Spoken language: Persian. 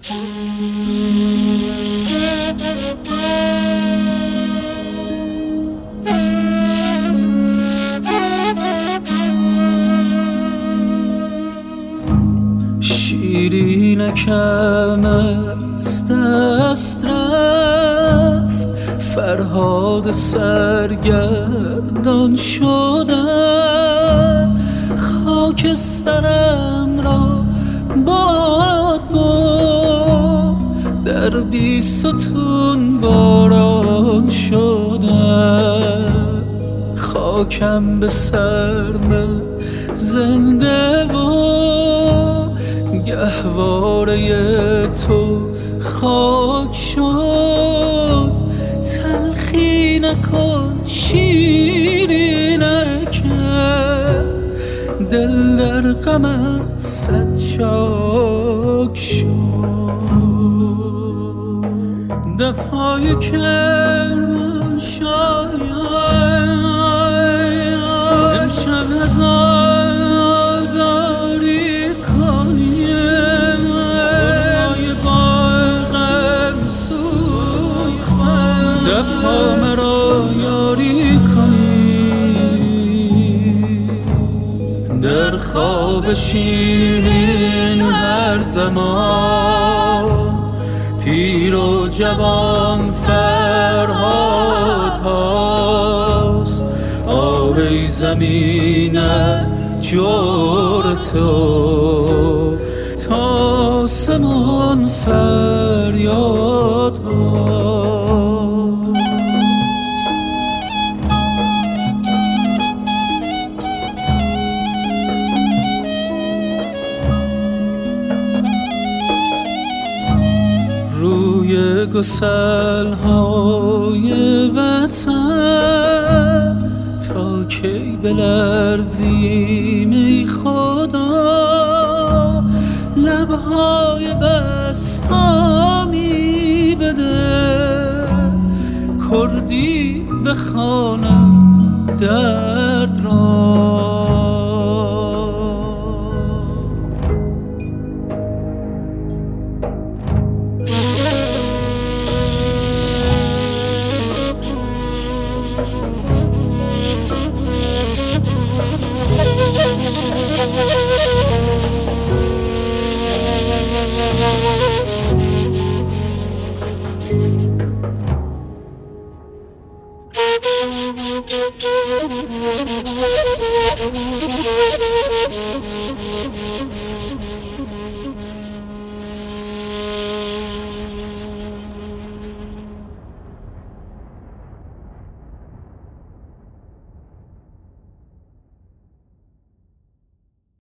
شیرینکم از دست رفت، فرهاد سرگردان شدم، خاکسترم را باد برد، در بی ستون باران شدم، خاکم به سرم زنده و گهواره تو خاک شد. تلخی نکن شیرینکم، دل در غمت صد چاک شد. دفهای کرمان شاید امشب هزارداری کنی، گلهای باغم سوختن، دفها مرا یاری کنی، در خواب شیرین هر زمان پیر و جوان فرهاد هاست. آه زمین از جور تو تا آسمان فریاد هاست. روی گسل‌های وطن تا کی بلرزیم ای خدا، لبهای بستامی بده، کردی بخوانم درد را.